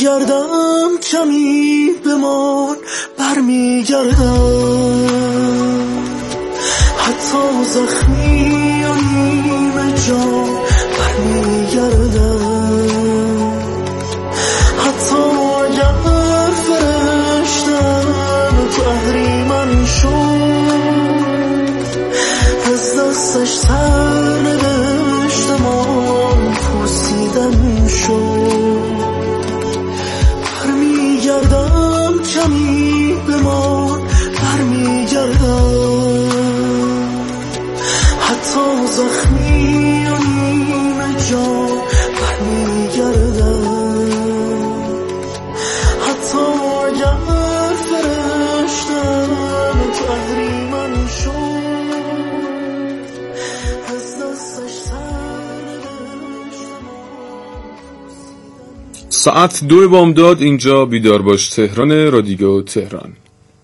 برمیگردم کمی بمان، برمیگردم حتی زخمی و نیمه جان، برمیگردم حتی اگر فرشتم تو اهریمن شد، از دستش سر نوشتم پرسیدن شد. برمیگردم کمی بمان، برمیگردم حتی زخمی و نیمه جان، برمیگردم حتی اگر فرشتم تو اهریمن شد، از دستش سر نوشتم. ساعت 2 بامداد، اینجا بیدار باش تهران، رادیو تهران.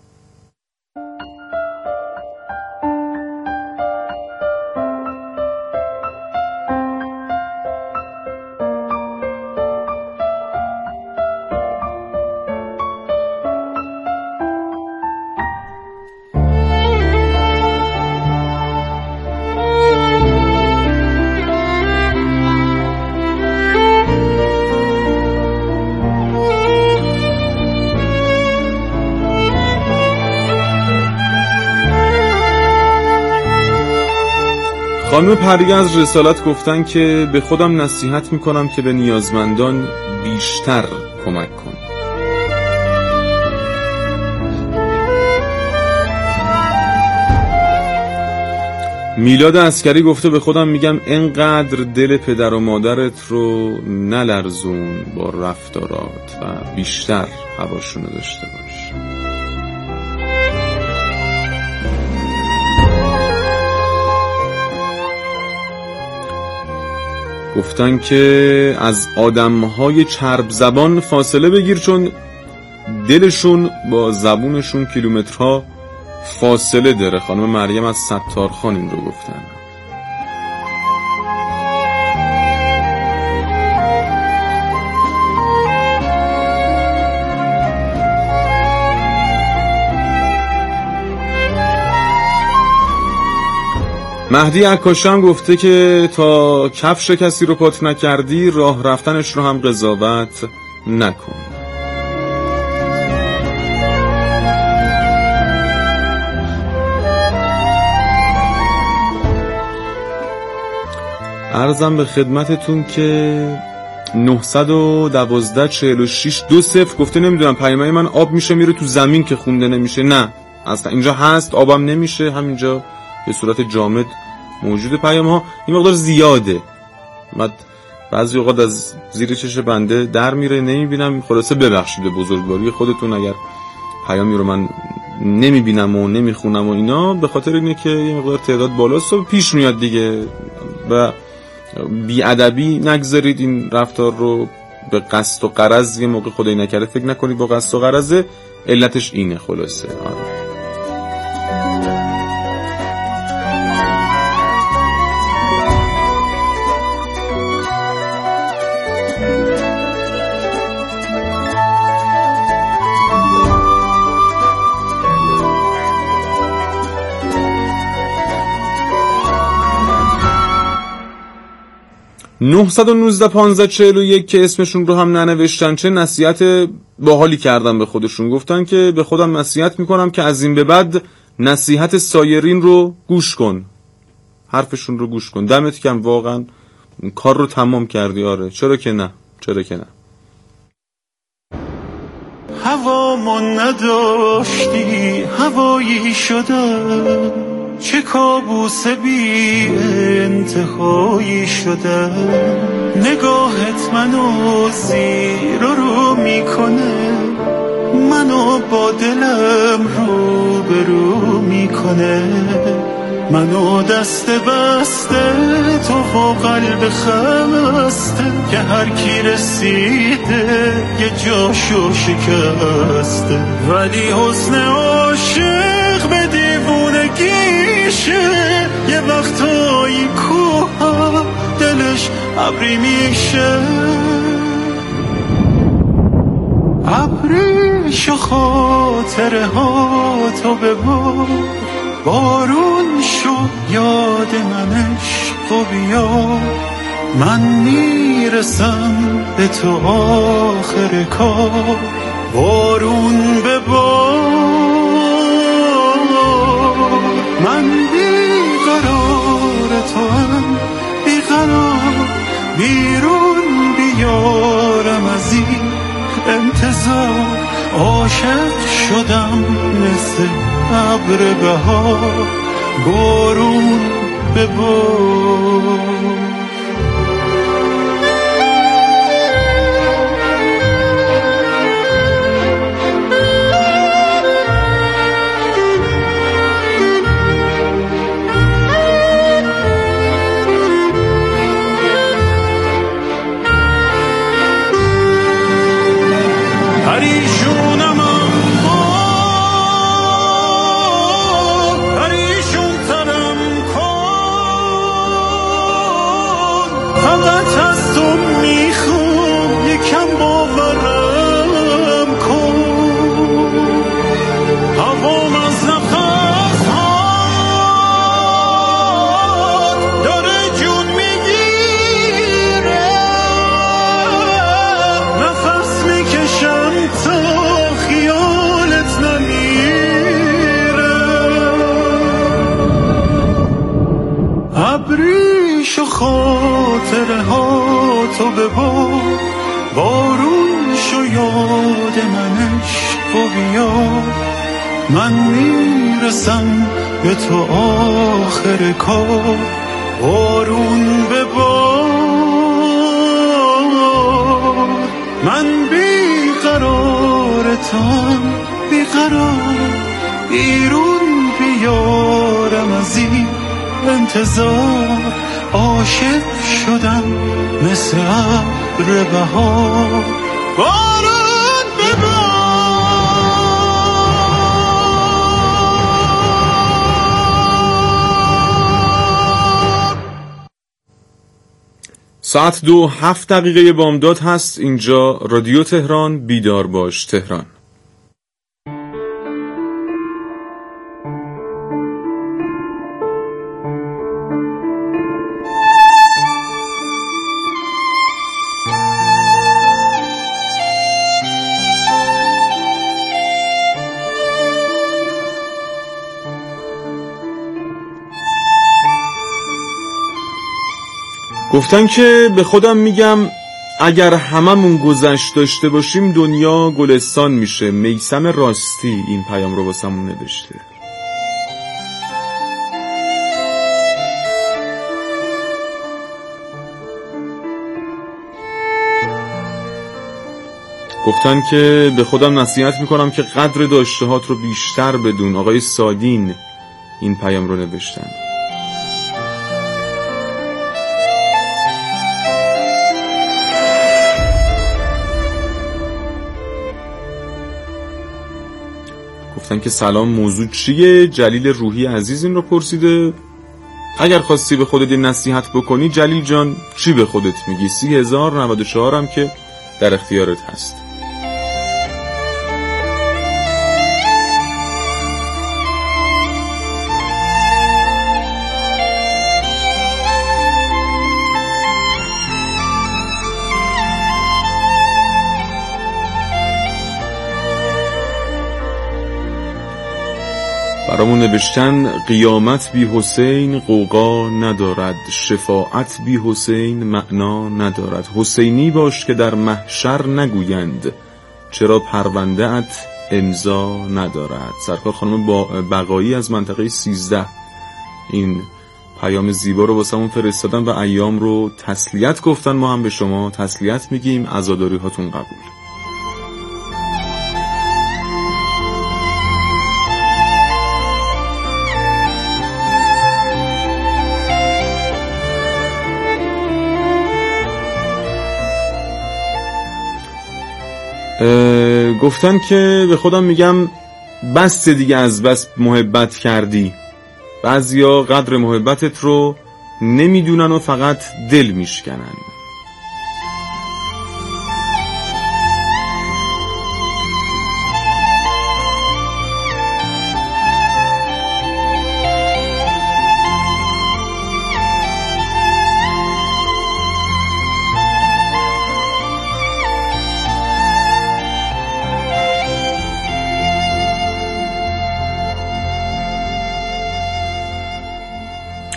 خانم پریه از رسالت گفتن که به خودم نصیحت میکنم که به نیازمندان بیشتر کمک کن. میلاد عسکری گفته به خودم میگم انقدر دل پدر و مادرت رو نلرزون با رفتارات و بیشتر هواشونو داشته باش. گفتن که از آدمهای چرب زبان فاصله بگیر، چون دلشون با زبونشون کیلومترها فاصله داره. خانم مریم از ستارخان این رو گفتن. مهدی عکاشان گفته که تا کفش کسی رو پات نکردی راه رفتنش رو هم قضاوت نکن. عرضم به خدمتتون که 912 46 20 گفته نمیدونم پیامای من آب میشه میره تو زمین که خونده نمیشه. نه اصلا اینجا هست، آبم نمیشه، همینجا به صورت جامد موجود. پیام ها این مقدار زیاده، بعضی اوقات از زیر چش بنده در میره نمیبینم. خلاصه ببخشید به بزرگواری خودتون اگر پیامی رو من نمیبینم و نمیخونم و اینا، به خاطر اینه که یه مقدار تعداد بالاست و پیش میاد دیگه. و بی‌ادبی نگذارید این رفتار رو به قصد و غرض. یه موقع خدای نکرده فکر نکنید با قصد و غرضه، علتش اینه. خلاصه آره. 919 15 41 که اسمشون رو هم ننوشتن چه نصیحت باحالی کردن به خودشون. گفتن که به خودم نصیحت میکنم که از این به بعد نصیحت سایرین رو گوش کن، حرفشون رو گوش کن. دمت گرم، واقعا کار رو تمام کردی. آره چرا که نه، چرا که نه. هوا من نداشتی هوایی شده، چه کابوس بی انتهایی شده. نگاهت منو زیر رو میکنه، منو با دلم رو به رو میکنه. منو دست بسته تو و قلب خسته، که هر کی رسیده یه جاشو شکسته. ولی حسن عاشق به دیوونگیشه، یه وقتایی کوه دلش ابری میشه. ابریش و خاطره ها تو ببار، بارون شو یاد من عشق و بیا. من میرسم به تو آخر کار، بارون ببار. من بیقرار تو هم بیقرار، بیرون بیارم از این انتظار. عاشق شدم مثل ابر بهار، بارون ببار. پریشونم اما پریشون ترم کن، فقط از تو میخوام یکم باورم کن. هوام از نفس هات داره جون میگیره، نفس میکشم تا خیالت نمیره. ابریش و خاطره ها تو ببار، بارون شو یاد من عشق و بیا. من میرسم به تو آخر کار، بارون ببار. من بیقرار تام بیقرار، بیرون بیارم از این انتظار. عاشق شدم مثل ابر بهار، بارون ببار. ساعت 2:07 بامداد هست. اینجا رادیو تهران، بیدار باش تهران. گفتن که به خودم میگم اگر هممون گذشت داشته باشیم دنیا گلستان میشه. میثم راستی این پیام رو واسمون نوشته. گفتن که به خودم نصیحت میکنم که قدر داشتهات رو بیشتر بدون. آقای سادین این پیام رو نوشتن. گفتن که سلام، موضوع چیه؟ جلیل روحی عزیز این رو پرسیده. اگر خواستی به خودت نصیحت بکنی جلیل جان چی به خودت میگی؟ 30,094 هم که در اختیارت هست. برامون نوشتن قیامت بی حسین غوغا ندارد، شفاعت بی حسین معنا ندارد. حسینی باش که در محشر نگویند چرا پرونده ات امضا ندارد. سرکار خانم بقایی از منطقه 13 این پیام زیبا رو واسمون فرستادن و ایام رو تسلیت گفتن. ما هم به شما تسلیت میگیم، عزاداری هاتون قبول. گفتن که به خودم میگم بس دیگه، از بس محبت کردی. بعضیا قدر محبتت رو نمیدونن و فقط دل میشکنن.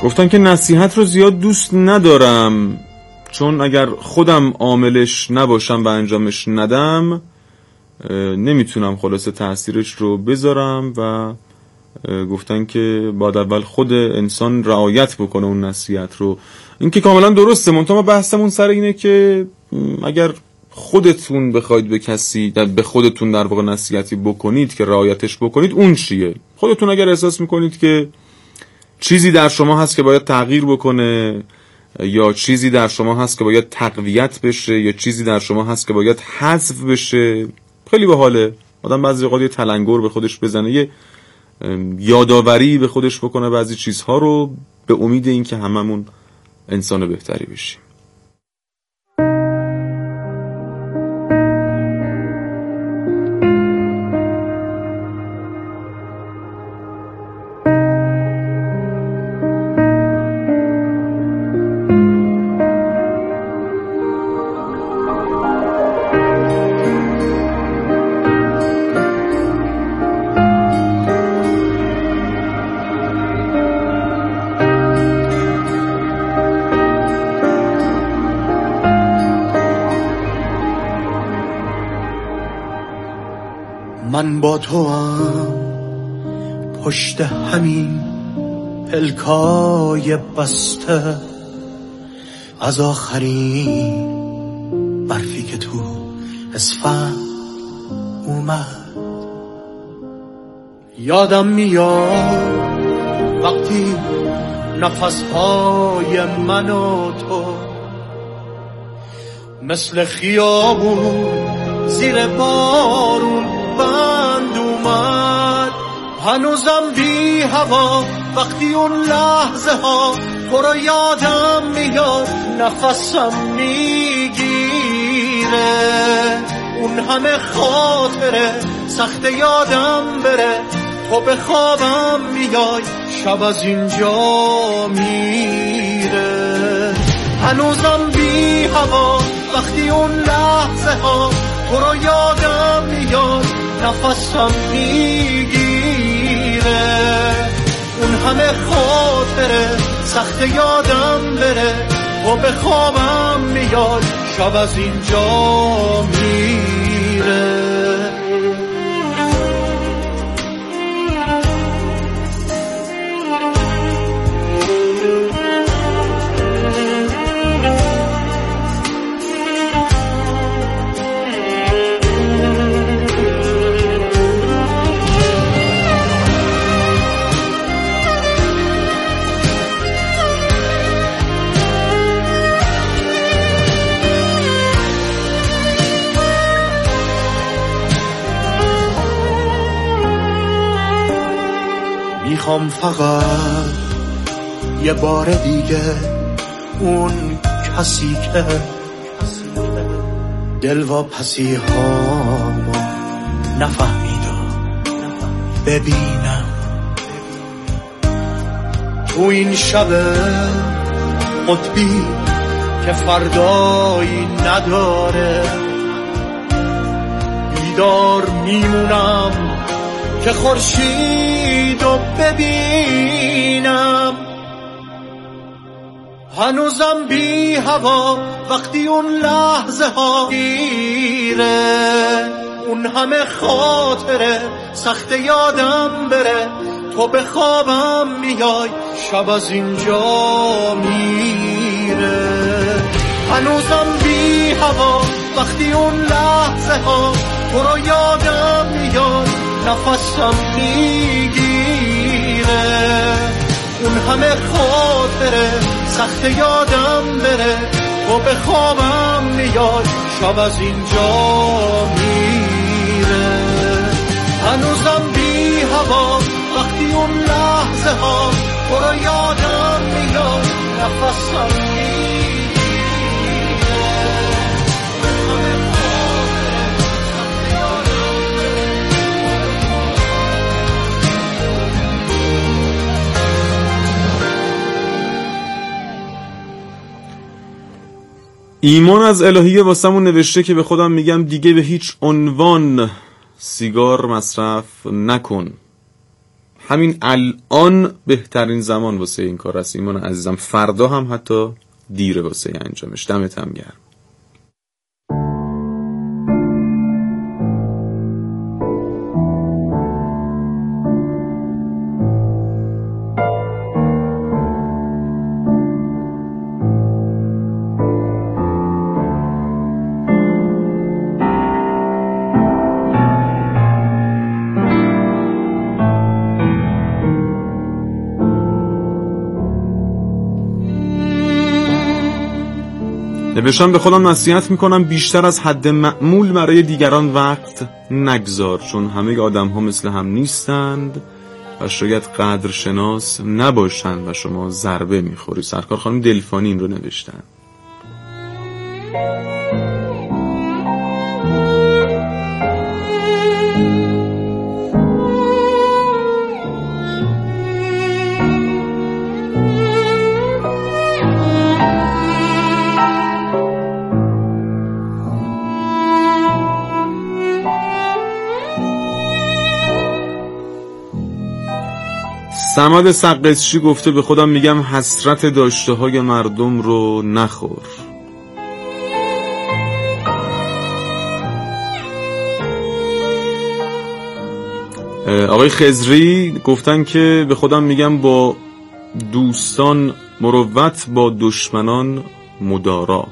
گفتن که نصیحت رو زیاد دوست ندارم، چون اگر خودم عاملش نباشم و انجامش ندم نمیتونم خلاصه تأثیرش رو بذارم و گفتن که باید اول خود انسان رعایت بکنه اون نصیحت رو. این که کاملا درسته، منتها ما بحثمون سر اینه که اگر خودتون بخواید به خودتون در واقع نصیحتی بکنید که رعایتش بکنید، اون چیه؟ خودتون اگر احساس میکنید که چیزی در شما هست که باید تغییر بکنه، یا چیزی در شما هست که باید تقویت بشه، یا چیزی در شما هست که باید حذف بشه، خیلی باحاله آدم بعضی اوقات یه تلنگر به خودش بزنه، یه یادآوری به خودش بکنه بعضی چیزها رو، به امید این که هممون انسان بهتری بشیم. من با تو هم پشت همین پلکای بسته، از آخرین برفی که تو اسفند اومد یادم میاد وقتی نفسهای من و تو مثل خیابون زیر بارون بند اومد. هنوزم بی هوا وقتی اون لحظه ها تو رو یادم میاد، نفسم میگیره، اون همه خاطره سخت یادم بره، تو به خوابم میای شب از اینجا میره. هنوزم بی هوا وقتی اون لحظه ها تو رو یادم میاد، نفسم میگیره، اون همه خاطره سخت یادم بره، و به خوابم میاد شب از اینجا میره. میخوام فقط یه بار دیگه اون کسی که دلواپسی هامو نفهمیدم ببینم تو این شب قطبی که فردایی نداره. بیدار میمونم که خورشیدو ببینم، هنوزم بی هوا وقتی اون لحظه ها گیره، اون همه خاطره سخت یادم بره، تو به خوابم میای شب از اینجا میره. هنوزم بی هوا وقتی اون لحظه ها تو رو یادم میاد، نفسم میگیره، اون همه خاطره سخت یادم بره، و به خوابم میاد شب از اینجا میره. هنوزم بی هوا وقتی اون لحظه ها تو رو یادم میاد، نفسم میگیره. ایمان از الهیه واسمون نوشته که به خودم میگم دیگه به هیچ عنوان سیگار مصرف نکن. همین الان بهترین زمان واسه این کار است ایمان عزیزم. فردا هم حتی دیره واسه انجامش. دمت هم گرم. نوشتم به خودم نصیحت میکنم بیشتر از حد معمول برای دیگران وقت نگذار، چون همه آدم ها مثل هم نیستند و شاید قدرشناس نباشند و شما ضربه میخوری. سرکار خانم دلفانی این رو نوشتن. سماد سقزشی گفته به خودم میگم حسرت داشته های مردم رو نخور. آقای خضری گفتن که به خودم میگم با دوستان مروت، با دشمنان مدارا.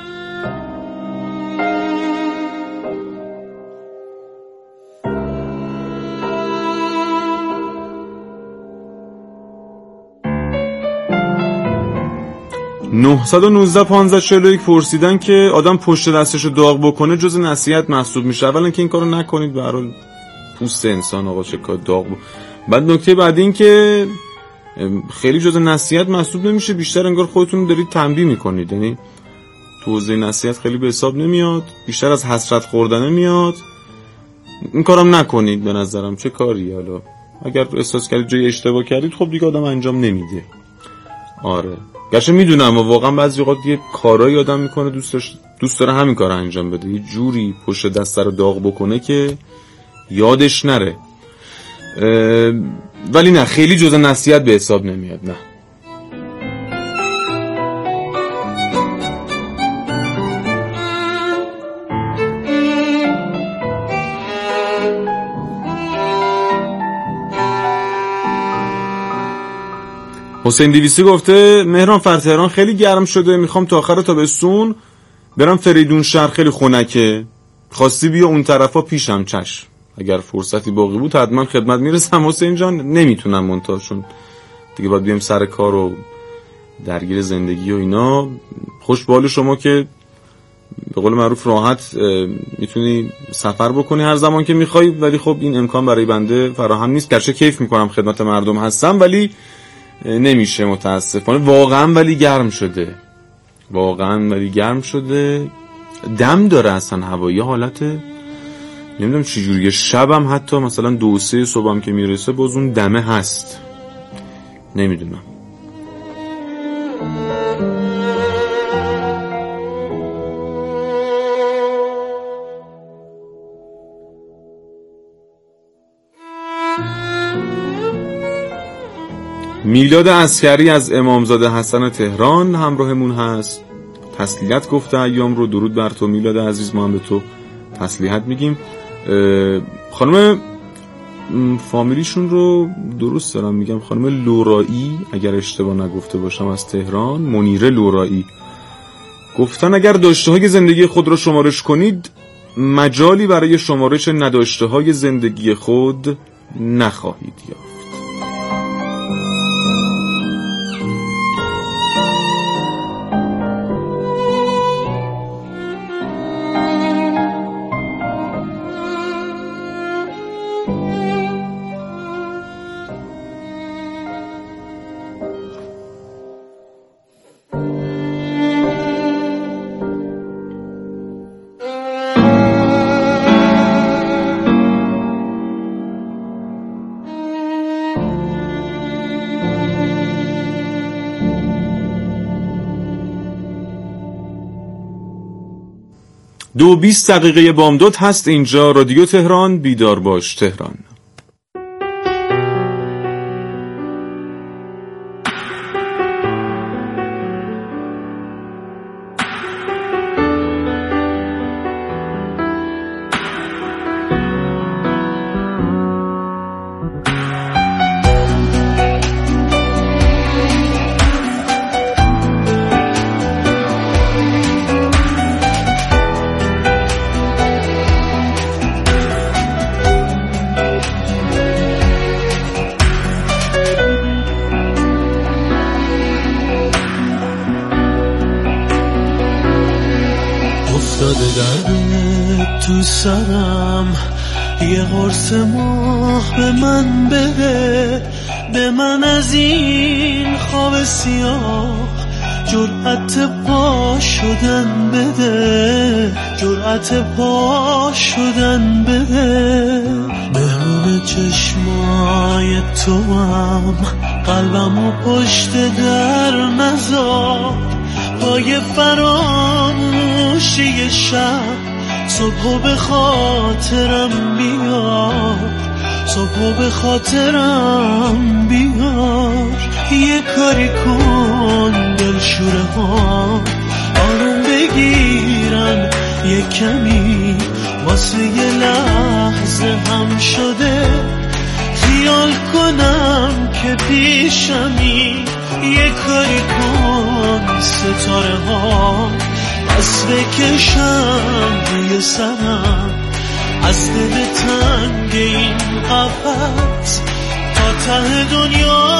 نه 19 پرسیدن که آدم پشت دستشو داغ بکنه جز نصیحت محسوب میشه. اولا که این کارو نکنید، به هر حال پوست انسان آقا چه کار داغ بعد نکته بعد این که خیلی جز نصیحت محسوب نمیشه، بیشتر انگار خودتون دارید تنبیه میکنید، یعنی توضیح نصیحت خیلی به حساب نمیاد، بیشتر از حسرت خوردن میاد. این کارم نکنید به نظرم. چه کاری؟ حالا اگر احساس کردید جای اشتباه کردید خب دیگه آدم انجام نمیده. آره گرچه میدونم و واقعا بعضی وقت یه کارایی آدم میکنه دوست داره همین کار انجام بده، یه جوری پشت دست رو داغ بکنه که یادش نره، ولی نه خیلی جز نصیحت به حساب نمیاد. نه حسین دیویسی گفته مهران فرتهران خیلی گرم شده، میخوام تا آخر تابستون برم فریدون شهر، خیلی خنکه، خواستی بیا اون طرفا پیشم. چشم، اگر فرصتی باقی بود حتما خدمت میرسم حسین جان. نمیتونم منتاشون دیگه باید بیام سر کار و درگیر زندگی و اینا. خوش بال شما که به قول معروف راحت میتونی سفر بکنی هر زمان که میخوای، ولی خب این امکان برای بنده فراهم نیست. گرچه کیف میکنم خدمت مردم هستم ولی نمیشه متاسفانه. واقعا ولی گرم شده، دم داره اصلا هوایی، حالت نمیدونم چجوریه. شبم حتی مثلا 2-3 صبحم که میرسه باز اون دمه هست، نمیدونم. میلاد عسکری از امامزاده حسن تهران همراهمون هست. تسلیت گفته ایام رو. درود بر تو میلاد عزیز، ما هم به تو تسلیت میگیم. خانم فامیلیشون رو درست دارم میگم، خانم لورایی اگر اشتباه نگفته باشم از تهران، منیره لورایی، گفتن اگر داشته های زندگی خود را شمارش کنید مجالی برای شمارش نداشته های زندگی خود نخواهید یافت. دو 20 دقیقه بامداد هست اینجا رادیو تهران. بیدار باش تهران. افتاده درد تو سرم، یه قرص ماه به من بده، به من از این خواب سیاه جرأت پا شدن بده، جرأت پا شدن بده. مهمون چشمای تو هم قلبمو پشت در نذار، پای فراموشی شب صبحو به خاطرم بیار، صبحو به خاطرم بیار. یه کاری کن دلشوره ها آروم بگیرن، یه کمی واسه یه لحظه هم شده خیال کنم که پیشمی. یه کاری کن ستاره ها بس بکشم روی سرم، از دل تنگ این قفس تا ته دنیا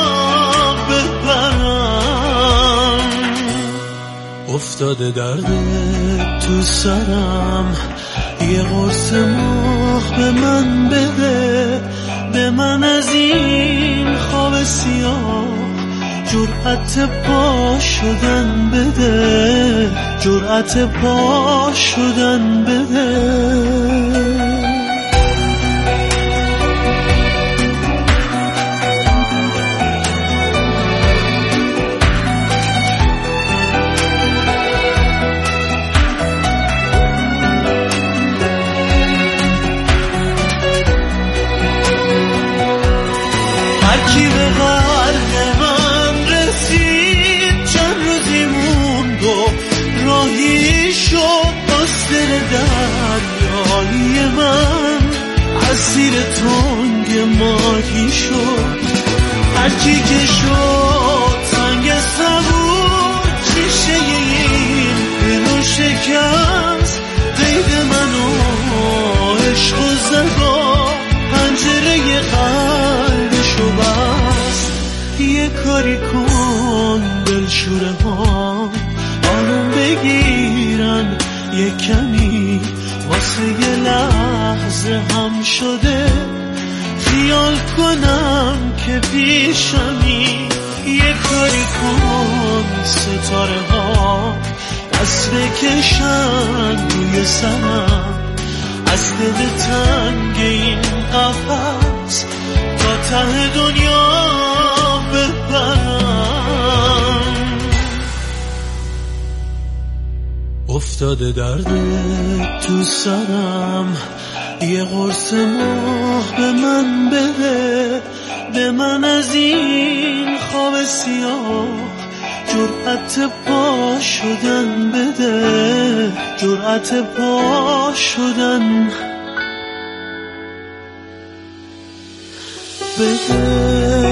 ببرم. افتاده درد تو سرم، یه قرص ماه به من بده، به من از این خواب سیاه جرأت پا شدن بده، جرأت پا شدن بده. دریای من اسیر تنگ ماهی شد، هرچی که شد سنگ سبور شیشه این دلو شکست. قید منو عشق و زدا پنجره قلبشو بست. یه کاری کن دلشوره ها آروم بگیرن، یه کمی واسه یه لحظه هم شده خیال کنم که پیشمی. یه کاری کن ستاره ها دست بکشن روی سرم، از دل تنگ این قفس تا ته دنیا ببرم. افتاده درد تو سرم، یه قرص ماه به من بده، به من از این خواب سیاه جرأت پا شدن بده، جرأت پا شدن بده.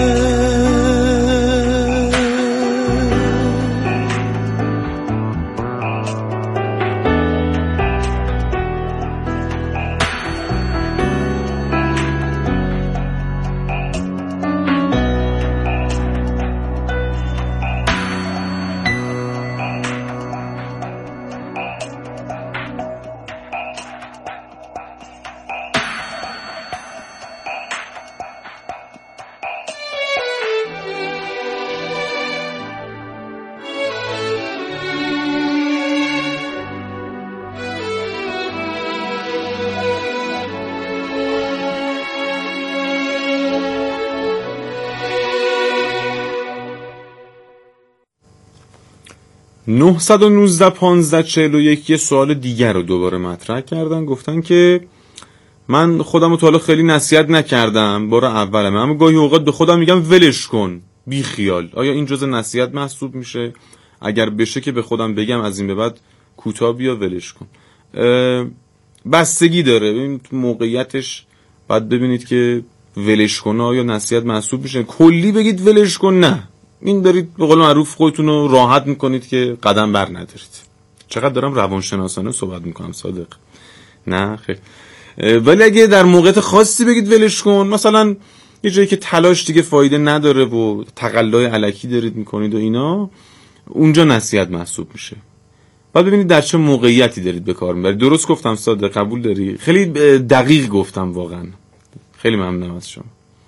یه سوال دیگر رو دوباره مطرح کردن. گفتن که من خودم رو تا حالا خیلی نصیحت نکردم، بار اولمه، اما گاهی اوقات به خودم میگم ولش کن، بی خیال. آیا این جزء نصیحت محسوب میشه؟ اگر بشه که به خودم بگم از این به بعد کوتاه بیا ولش کن. بستگی داره، ببین موقعیتش بعد ببینید که ولش کن آیا نصیحت محسوب میشه. کلی بگید ولش کن، نه، این دارید به قول معروف خودتون رو راحت میکنید که قدم بر ندارید. چقدر دارم روانشناسانه صحبت میکنم صادق، نه خیلی. ولی اگه در موقعیت خاصی بگید ولش کن، مثلا یه جایی که تلاش دیگه فایده نداره و تقلای الکی دارید میکنید و اینا، اونجا نصیحت محسوب میشه. بعد ببینید در چه موقعیتی دارید به کار میبرید. درست گفتم صادق؟ قبول داری؟ خیلی دقیق گفتم واقعا. خیلی ممنونم از شما.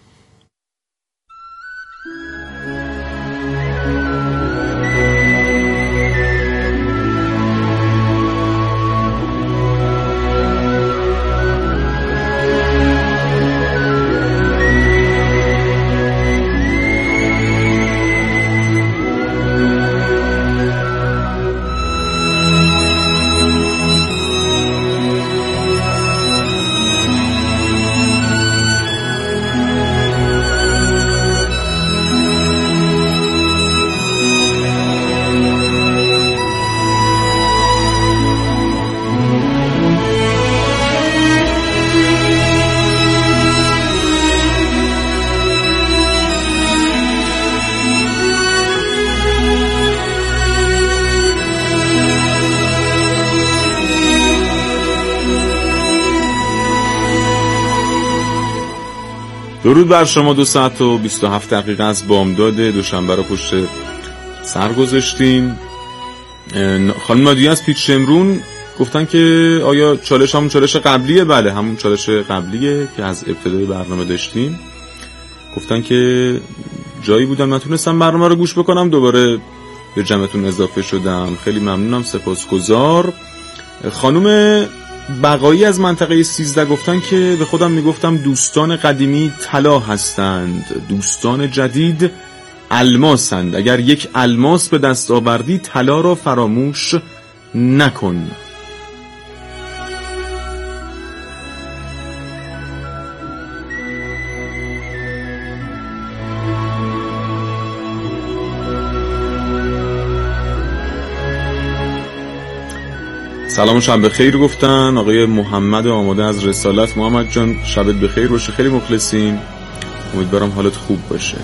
درود بر شما. 2 ساعت و 27 دقیقه از بامداد دوشنبه رو پشت سر گذاشتیم. خانم نادیه از پیچ شمرون گفتن که آیا چالش همون چالش قبلیه؟ بله همون چالش قبلیه که از ابتدای برنامه داشتیم. گفتن که جایی بودم نتونستم برنامه رو گوش بکنم، دوباره به جمعتون اضافه شدم. خیلی ممنونم، سپاسگزار. خانم بقایی از منطقه 13 گفتن که به خودم میگفتم دوستان قدیمی طلا هستند، دوستان جدید الماسند. اگر یک الماس به دست آوردی طلا را فراموش نکن. سلام و شب بخیر گفتن آقای محمد آماده از رسالت. محمد جان شبت بخیر باشه، خیلی مخلصیم، امیدوارم حالت خوب باشه.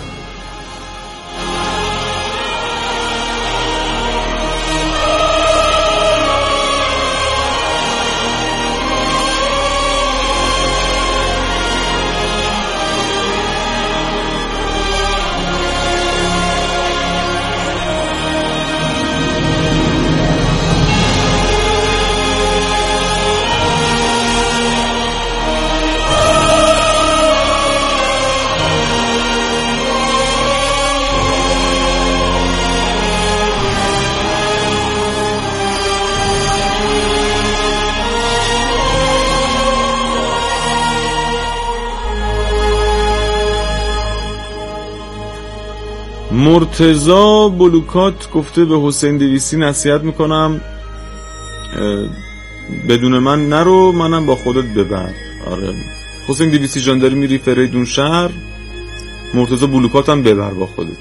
مرتضی بلوکات گفته به حسین دویسی نصیحت میکنم بدون من نرو، منم با خودت ببر. آره حسین دویسی جان داری میری فریدون شهر، مرتضی بلوکات هم ببر با خودت.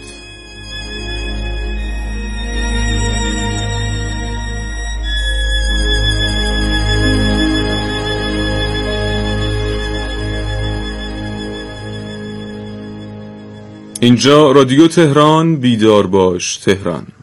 اینجا رادیو تهران، بیدار باش تهران.